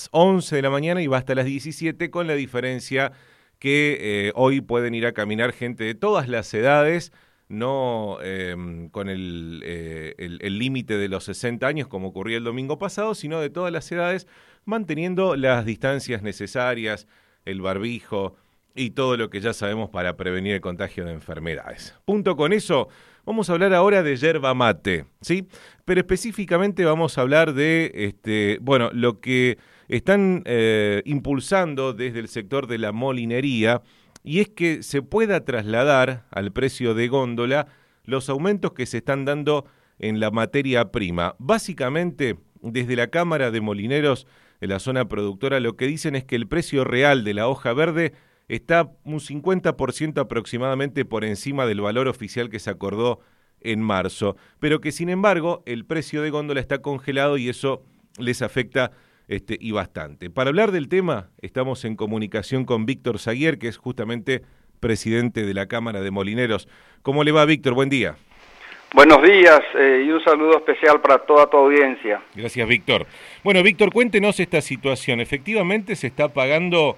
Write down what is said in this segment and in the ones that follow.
11 de la mañana y va hasta las 17, con la diferencia que hoy pueden ir a caminar gente de todas las edades, no con el límite de los 60 años como ocurría el domingo pasado, sino de todas las edades, manteniendo las distancias necesarias, el barbijo y todo lo que ya sabemos para prevenir el contagio de enfermedades. Punto con eso, vamos a hablar ahora de yerba mate, ¿sí? Pero específicamente vamos a hablar de, lo que están impulsando desde el sector de la molinería, y es que se pueda trasladar al precio de góndola los aumentos que se están dando en la materia prima. Básicamente, desde la Cámara de Molineros de la zona productora, lo que dicen es que el precio real de la hoja verde está un 50% aproximadamente por encima del valor oficial que se acordó en marzo, pero que sin embargo el precio de góndola está congelado y eso les afecta y bastante. Para hablar del tema, estamos en comunicación con Víctor Zaguier, que es justamente presidente de la Cámara de Molineros. ¿Cómo le va, Víctor? Buen día. Buenos días y un saludo especial para toda tu audiencia. Gracias, Víctor. Bueno, Víctor, cuéntenos esta situación. Efectivamente se está pagando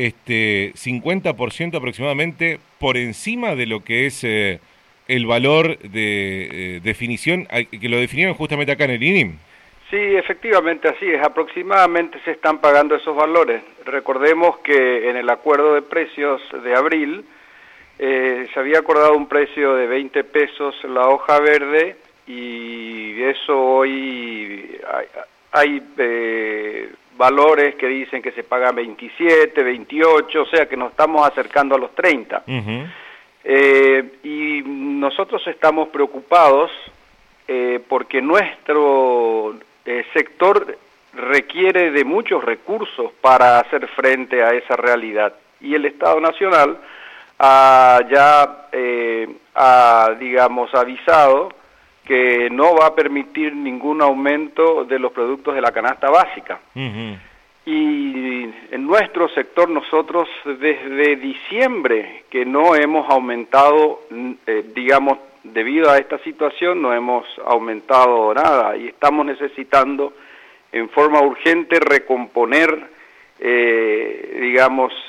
50% aproximadamente por encima de lo que es el valor de definición, que lo definieron justamente acá en el INIM. Sí, efectivamente así es. Aproximadamente se están pagando esos valores. Recordemos que en el acuerdo de precios de abril se había acordado un precio de 20 pesos la hoja verde y eso hoy hay valores que dicen que se pagan 27, 28, o sea que nos estamos acercando a los 30. Uh-huh. Y nosotros estamos preocupados porque nuestro sector requiere de muchos recursos para hacer frente a esa realidad. Y el Estado Nacional ya ha, digamos, avisado que no va a permitir ningún aumento de los productos de la canasta básica. Uh-huh. Y en nuestro sector nosotros desde diciembre que no hemos aumentado, digamos, debido a esta situación no hemos aumentado nada y estamos necesitando en forma urgente recomponer, digamos,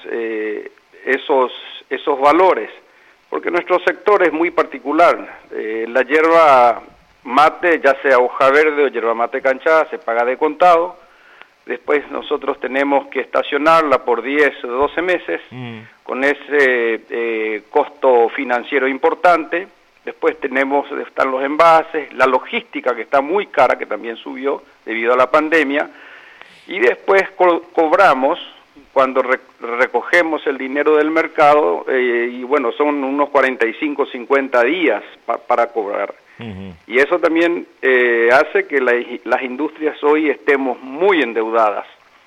esos valores, porque nuestro sector es muy particular. La yerba mate, ya sea hoja verde o yerba mate canchada, se paga de contado. Después nosotros tenemos que estacionarla por 10 o 12 meses con ese costo financiero importante. Después están los envases, la logística que está muy cara, que también subió debido a la pandemia. Y después cobramos cuando recogemos el dinero del mercado y bueno, son unos 45, 50 días para cobrar. Uh-huh. Y eso también hace que las industrias hoy estemos muy endeudadas.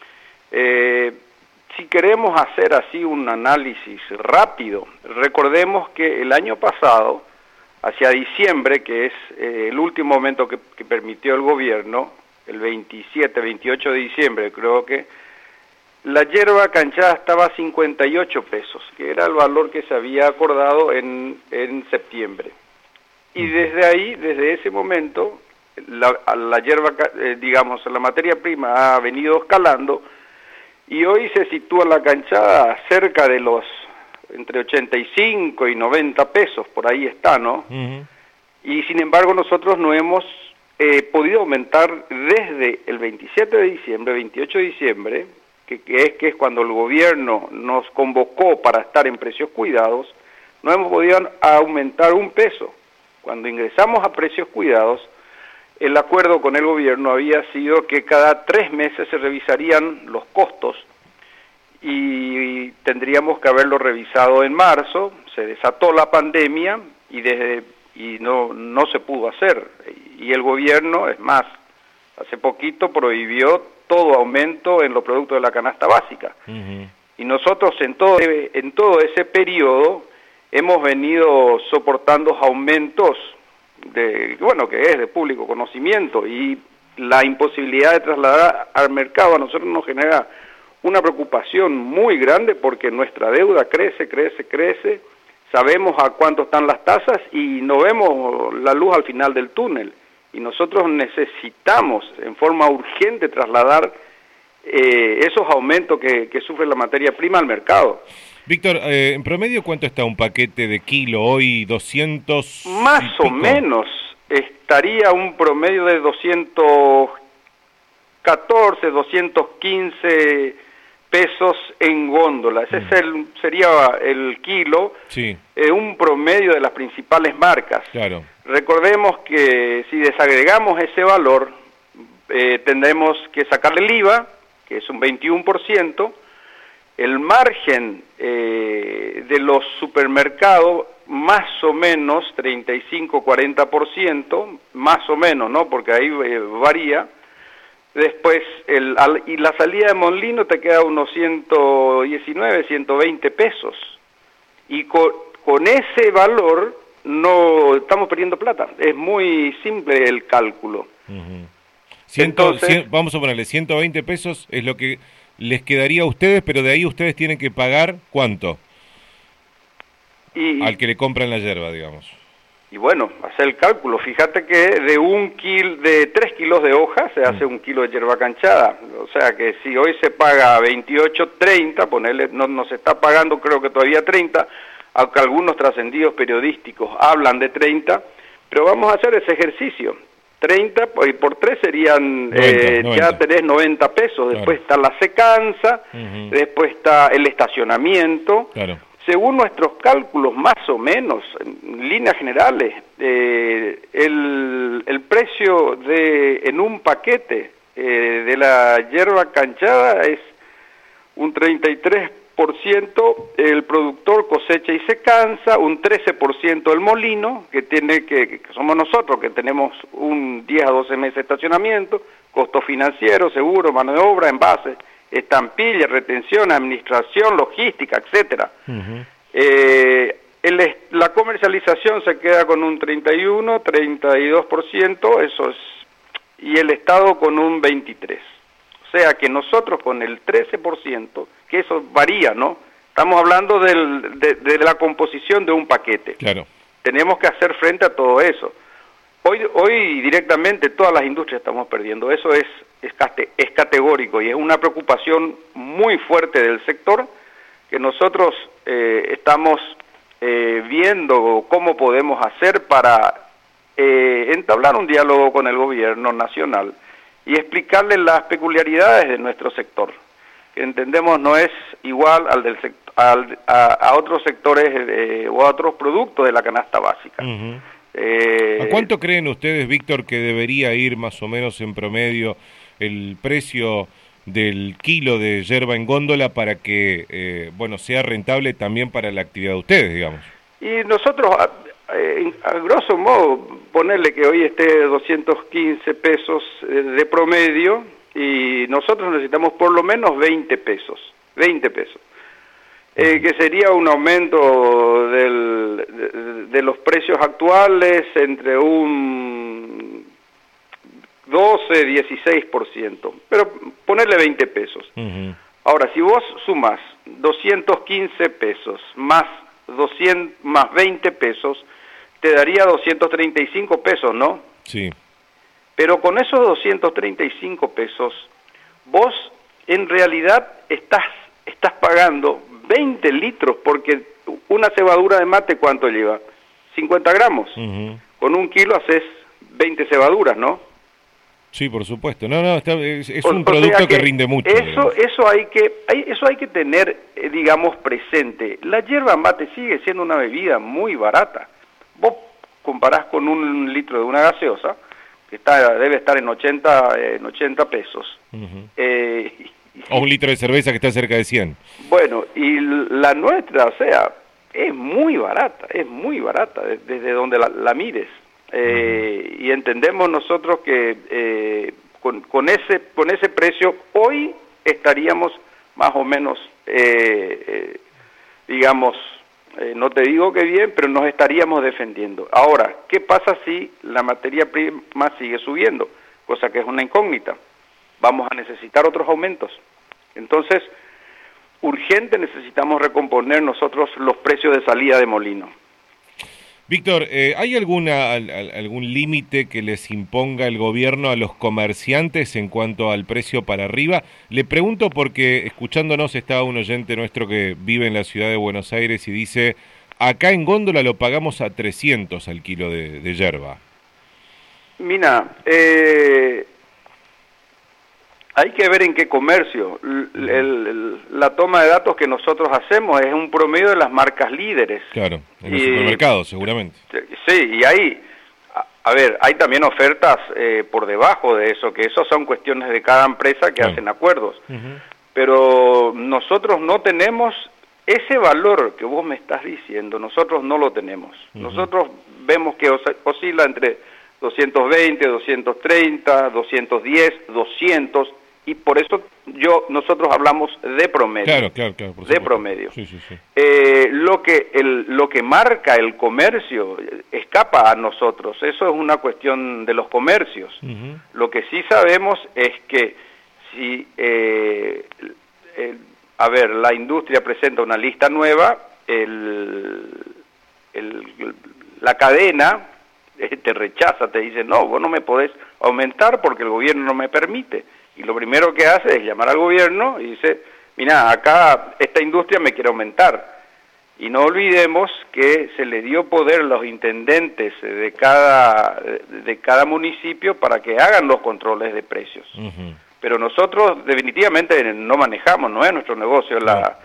Si queremos hacer así un análisis rápido, recordemos que el año pasado, hacia diciembre, que es el último momento que permitió el gobierno, el 27, 28 de diciembre, creo que la yerba canchada estaba a 58 pesos, que era el valor que se había acordado en septiembre. Y desde ahí, desde ese momento, la yerba, digamos, la materia prima ha venido escalando y hoy se sitúa la canchada cerca de los entre 85 y 90 pesos, por ahí está, ¿no? Uh-huh. Y sin embargo nosotros no hemos podido aumentar desde el 27 de diciembre, 28 de diciembre, que es cuando el gobierno nos convocó para estar en precios cuidados, no hemos podido aumentar un peso. Cuando ingresamos a precios cuidados, el acuerdo con el gobierno había sido que cada 3 meses se revisarían los costos y tendríamos que haberlo revisado en marzo. Se desató la pandemia y no se pudo hacer. Y el gobierno, es más, hace poquito prohibió todo aumento en los productos de la canasta básica. Uh-huh. Y nosotros en todo ese periodo hemos venido soportando aumentos que es de público conocimiento, y la imposibilidad de trasladar al mercado a nosotros nos genera una preocupación muy grande porque nuestra deuda crece, sabemos a cuánto están las tasas y no vemos la luz al final del túnel. Y nosotros necesitamos en forma urgente trasladar esos aumentos que sufre la materia prima al mercado. Víctor, en promedio, ¿cuánto está un paquete de kilo hoy? ¿200? Más o menos estaría un promedio de 214, 215 pesos en góndola. Ese sería el kilo, sí. Un promedio de las principales marcas. Claro. Recordemos que si desagregamos ese valor, tendremos que sacarle el IVA, que es un 21%, el margen de los supermercados más o menos 35-40%, más o menos, ¿no? Porque ahí varía. Después, y la salida de Molino te queda unos 119, 120 pesos. Y con ese valor no estamos perdiendo plata. Es muy simple el cálculo. Entonces, vamos a ponerle 120 pesos es lo que les quedaría a ustedes, pero de ahí ustedes tienen que pagar ¿cuánto? Al que le compran la yerba, digamos. Y bueno, hacer el cálculo. Fíjate que de 3 kilos de hoja se hace 1 kilo de yerba canchada. O sea que si hoy se paga 28.30, ponerle, no se está pagando creo que todavía 30, aunque algunos trascendidos periodísticos hablan de 30, pero vamos a hacer ese ejercicio. 30 y por 3 serían, 90. Ya tenés 90 pesos, después está la secanza, después está el estacionamiento. Claro. Según nuestros cálculos, más o menos, en líneas generales, el precio en un paquete de la yerba canchada es un 33%, el productor cosecha y se cansa, un 13% el molino, que somos nosotros, que tenemos un 10 a 12 meses de estacionamiento, costo financiero, seguro, mano de obra, envase, estampilla, retención, administración, logística, etcétera. La comercialización se queda con un 31, 32%, eso es, y el Estado con un 23%. O sea que nosotros con el 13%, que eso varía, ¿no? Estamos hablando de la composición de un paquete. Claro. Tenemos que hacer frente a todo eso. Hoy directamente todas las industrias estamos perdiendo. Eso es categórico y es una preocupación muy fuerte del sector que nosotros estamos viendo cómo podemos hacer para entablar un diálogo con el gobierno nacional y explicarle las peculiaridades de nuestro sector, que entendemos no es igual al del a otros sectores o a otros productos de la canasta básica. ¿A cuánto creen ustedes, Víctor, que debería ir más o menos en promedio el precio del kilo de yerba en góndola para que sea rentable también para la actividad de ustedes, digamos? Y nosotros, a grosso modo, ponerle que hoy esté 215 pesos de promedio y nosotros necesitamos por lo menos 20 pesos, que sería un aumento de los precios actuales entre un 12-16%, pero ponerle 20 pesos. Ahora, si vos sumás 215 pesos más 20 pesos, te daría 235 pesos, ¿no? Sí. Pero con esos 235 pesos, vos en realidad estás pagando 20 litros, porque una cebadura de mate, ¿cuánto lleva? 50 gramos. Con 1 kilo haces 20 cebaduras, ¿no? Sí, por supuesto. Es un producto que rinde mucho. Eso hay que tener, digamos, presente. La yerba mate sigue siendo una bebida muy barata. Vos comparás con 1 litro de una gaseosa, que debe estar en 80 pesos. O 1 litro de cerveza que está cerca de 100. Bueno, y la nuestra, o sea, es muy barata, desde donde la mires. Y entendemos nosotros que con ese precio hoy estaríamos más o menos, digamos, no te digo que bien, pero nos estaríamos defendiendo. Ahora, ¿qué pasa si la materia prima sigue subiendo? Cosa que es una incógnita. Vamos a necesitar otros aumentos. Entonces, urgente necesitamos recomponer nosotros los precios de salida de molino. Víctor, ¿hay algún límite que les imponga el gobierno a los comerciantes en cuanto al precio para arriba? Le pregunto porque escuchándonos está un oyente nuestro que vive en la ciudad de Buenos Aires y dice, acá en Góndola lo pagamos a 300 al kilo de yerba. Mira, hay que ver en qué comercio. La toma de datos que nosotros hacemos es un promedio de las marcas líderes. Claro, en los supermercados seguramente. Sí, y hay, a ver, hay también ofertas por debajo de eso, que eso son cuestiones de cada empresa que hacen acuerdos. Pero nosotros no tenemos ese valor que vos me estás diciendo, nosotros no lo tenemos. Nosotros vemos que oscila entre 220, 230, 210, 200, y por eso nosotros hablamos de promedio. Claro, de promedio. Sí. Lo que marca el comercio escapa a nosotros, eso es una cuestión de los comercios. Lo que sí sabemos es que si, la industria presenta una lista nueva, la cadena te rechaza, te dice, no, vos no me podés aumentar porque el gobierno no me permite. Y lo primero que hace es llamar al gobierno y dice, mira, acá esta industria me quiere aumentar. Y no olvidemos que se le dio poder a los intendentes de cada municipio para que hagan los controles de precios. Pero nosotros definitivamente no manejamos, no es nuestro negocio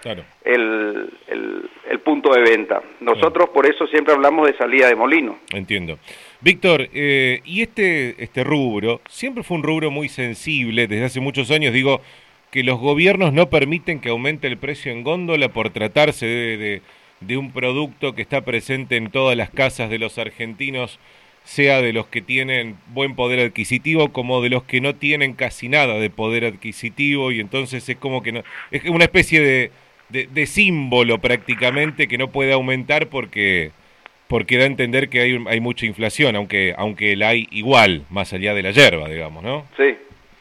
el punto de venta. Nosotros por eso siempre hablamos de salida de molino. Entiendo. Víctor, y este rubro siempre fue un rubro muy sensible, desde hace muchos años digo que los gobiernos no permiten que aumente el precio en góndola por tratarse de un producto que está presente en todas las casas de los argentinos, sea de los que tienen buen poder adquisitivo como de los que no tienen casi nada de poder adquisitivo, y entonces es como que no, es una especie de símbolo prácticamente que no puede aumentar porque da a entender que hay mucha inflación, aunque la hay igual, más allá de la yerba, digamos, ¿no? Sí.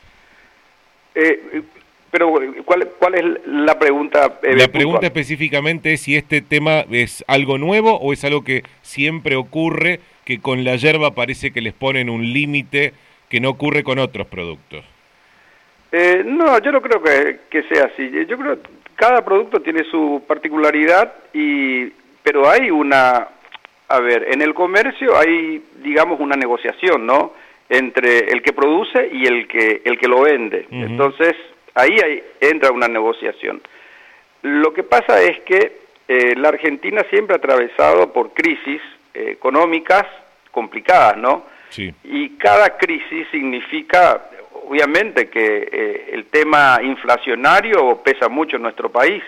Pero, ¿cuál es la pregunta? La pregunta específicamente es si este tema es algo nuevo o es algo que siempre ocurre, que con la yerba parece que les ponen un límite que no ocurre con otros productos. No, yo no creo que sea así. Yo creo que cada producto tiene su particularidad, pero hay en el comercio hay, digamos, una negociación, ¿no? Entre el que produce y el que lo vende. Entonces, ahí entra una negociación. Lo que pasa es que la Argentina siempre ha atravesado por crisis económicas complicadas, ¿no? Sí. Y cada crisis significa, obviamente, que el tema inflacionario pesa mucho en nuestro país.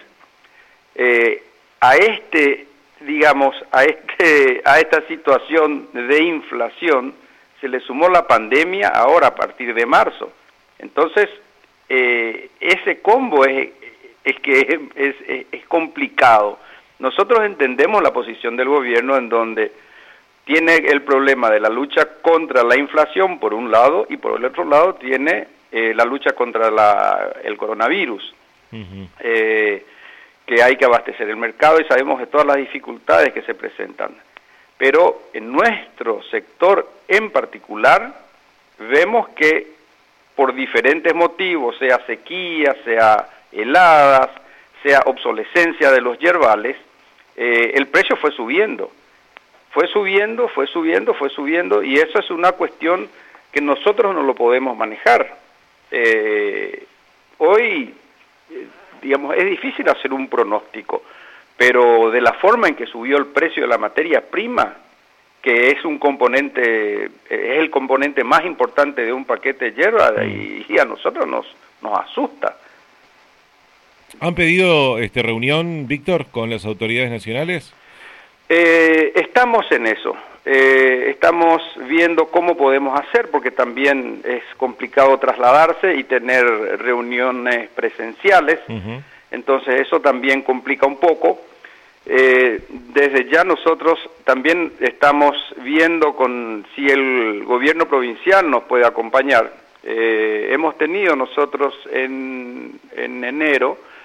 A esta situación de inflación se le sumó la pandemia ahora a partir de marzo. Entonces, ese combo es complicado. Nosotros entendemos la posición del gobierno en donde tiene el problema de la lucha contra la inflación por un lado y por el otro lado tiene la lucha contra el coronavirus. Que hay que abastecer el mercado y sabemos de todas las dificultades que se presentan. Pero en nuestro sector en particular vemos que por diferentes motivos, sea sequía, sea heladas, sea obsolescencia de los yerbales, el precio fue subiendo, y eso es una cuestión que nosotros no lo podemos manejar. Hoy, digamos, es difícil hacer un pronóstico, pero de la forma en que subió el precio de la materia prima, que es un componente, es el componente más importante de un paquete de yerba, y a nosotros nos asusta. ¿Han pedido reunión, Víctor, con las autoridades nacionales? Estamos en eso. Estamos viendo cómo podemos hacer, porque también es complicado trasladarse y tener reuniones presenciales. Entonces eso también complica un poco. Desde ya nosotros también estamos viendo si el gobierno provincial nos puede acompañar. Hemos tenido nosotros en enero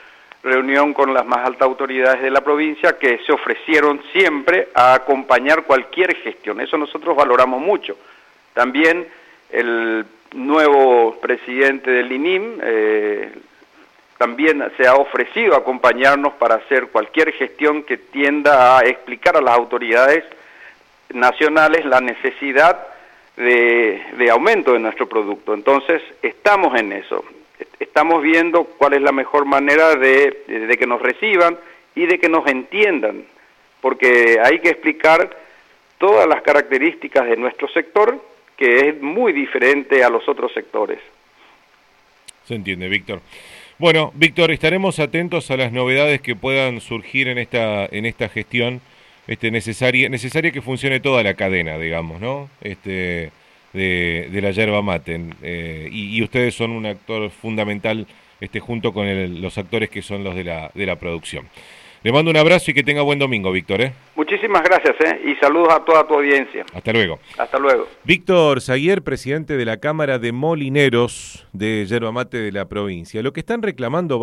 reunión con las más altas autoridades de la provincia que se ofrecieron siempre a acompañar cualquier gestión. Eso nosotros valoramos mucho. También el nuevo presidente del INIM también se ha ofrecido a acompañarnos para hacer cualquier gestión que tienda a explicar a las autoridades nacionales la necesidad de aumento de nuestro producto. Entonces, estamos en eso. Estamos viendo cuál es la mejor manera de que nos reciban y de que nos entiendan, porque hay que explicar todas las características de nuestro sector, que es muy diferente a los otros sectores. Se entiende, Víctor. Bueno, Víctor, estaremos atentos a las novedades que puedan surgir en esta gestión, necesaria que funcione toda la cadena, digamos, ¿no? De la yerba mate, y ustedes son un actor fundamental, junto con los actores que son los de la producción. Le mando un abrazo y que tenga buen domingo, Víctor. Muchísimas gracias, y saludos a toda tu audiencia. Hasta luego. Hasta luego. Víctor Zaguier, presidente de la Cámara de Molineros de Yerba Mate de la provincia. Lo que están reclamando